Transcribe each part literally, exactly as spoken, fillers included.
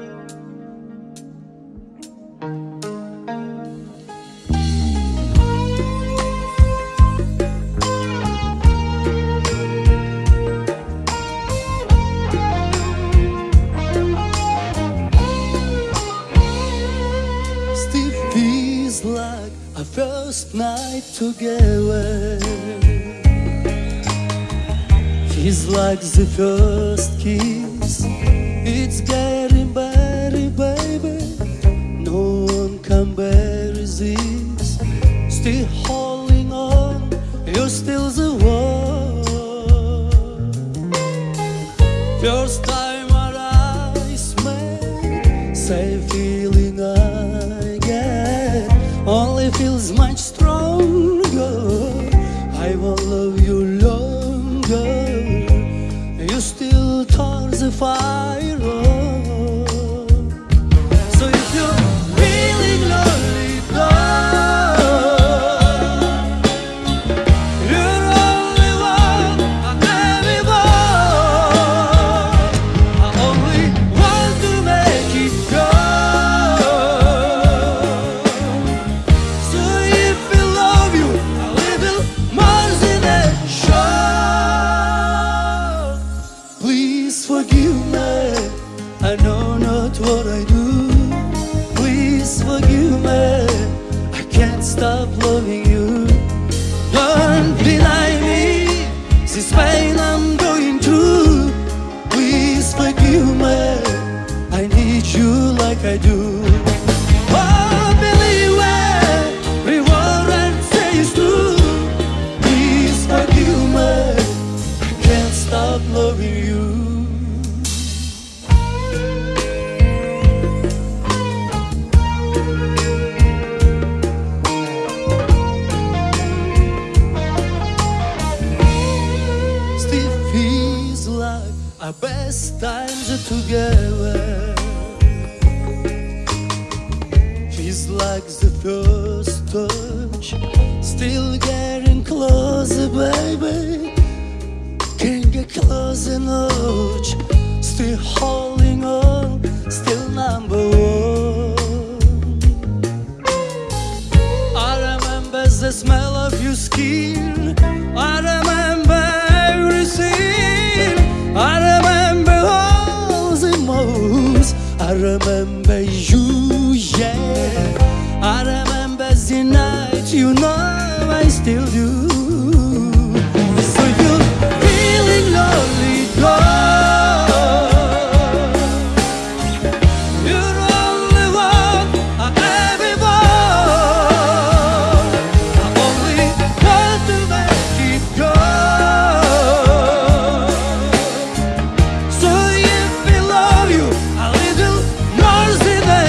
Still feels like our first night together. Feels like the first kiss. It's getting better, baby. No one can bear this. Still holding on, you're still the one. First time our eyes met, same feeling I get, only feels much stronger. I will love you longer. You still turn the fire on. So if you're feeling lonely, darling, you're only one I ever want. I only want to make it good. So if I love you a little more than a shot, please forgive me, I know not what I do. Please forgive me, I can't stop loving you. Don't deny me this pain I'm going through. Please forgive me, I need you like I do. Oh, believe it, reward and say it's true. Please forgive me, I can't stop loving you. Still feels like our best times are together. Feels like the first touch. Still getting closer, baby. Can't get close enough. Still holding on, still number one. I remember the smell of your skin. I remember everything. I remember all the moves. I remember you, yeah. I remember the night, you know I still do. So you're feeling lonely, girl. You're only one I ever want. I only want to make it good. So if I love you a little more than a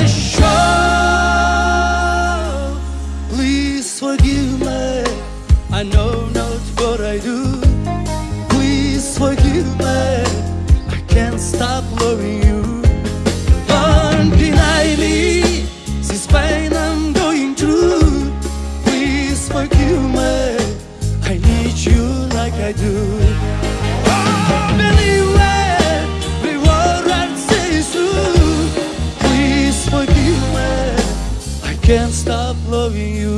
shot, please forgive me, I know not what I do. Please forgive me, I can't stop loving you. Don't deny me this pain I'm going through. Please forgive me, I need you like I do. Oh, believe it, reward and say it's true. Please forgive me, I can't stop loving you.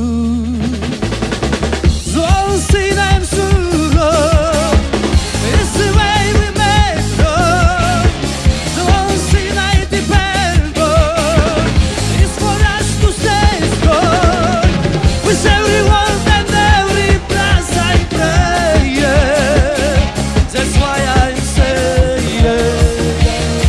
So I'll see them soon. It's the way we make love. So I'll see that it depends. It's for us to stay strong. With everyone and every place I pray, yeah. That's why I'm saying,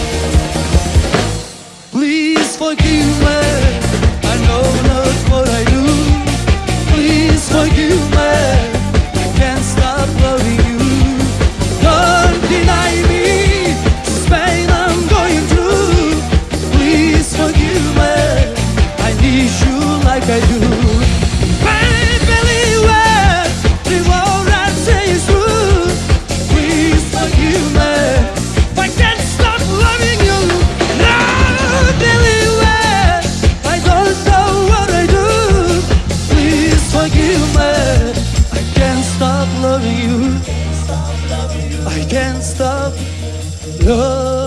please forgive me, I know not what I do. Please forgive me, I can't stop loving you. Don't deny me this pain I'm going through. Please forgive me, I need you like I do. Believe it, reward and say it's true. Please forgive me, I can't stop loving you. No, believe it, I don't know what I do. Please forgive me, I can't stop loving you. I can't stop loving you.